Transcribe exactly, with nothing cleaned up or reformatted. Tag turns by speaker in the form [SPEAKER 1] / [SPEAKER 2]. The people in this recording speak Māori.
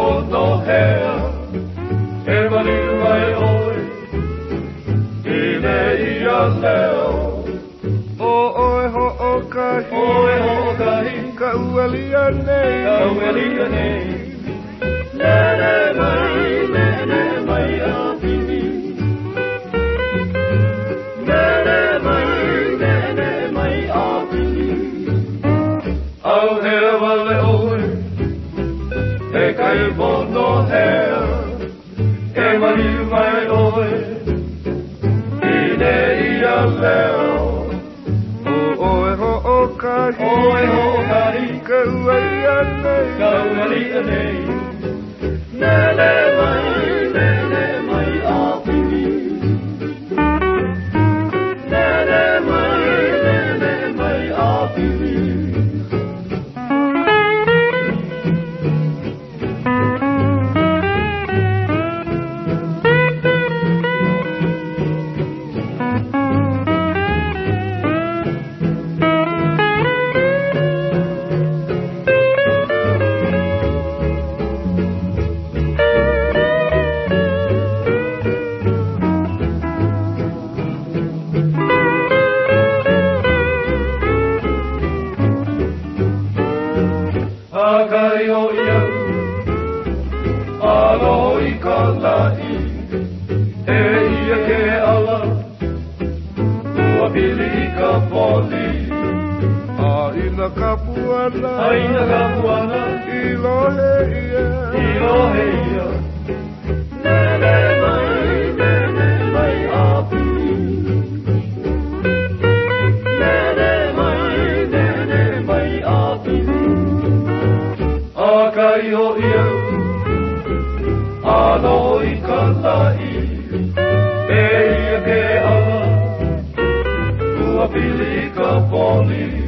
[SPEAKER 1] pono hea, e maliu mai oi, i nei ia leo.
[SPEAKER 2] O oe ho o kahi,
[SPEAKER 1] Oe ho o kahi,
[SPEAKER 2] ka ualia nei,
[SPEAKER 1] ka ualia nei. Nene mai, nene mai a pini. Nene mai, nene mai a pini. Au hea wale oe, e kai pono hea, e maliu mai oe, i nei ia leo.
[SPEAKER 2] oe ho o kahi,
[SPEAKER 1] Oe ho o kahi,
[SPEAKER 2] ka ualia nei,
[SPEAKER 1] ka ualia nei. Nene mai, nene mai a pini. Nene mai, nene mai a pini. Akai o ia, alo i ka lai, e ia ke ala, ua pili i ka poli.
[SPEAKER 2] a ina ka puana,
[SPEAKER 1] A ina ka puana,
[SPEAKER 2] i lohe ia,
[SPEAKER 1] i lohe ia. Nene mai, nene mai a pili. Nene mai, nene mai a pili. Akai o ia, alo i ka lai, e ia ke ala, ua pili i ka poli.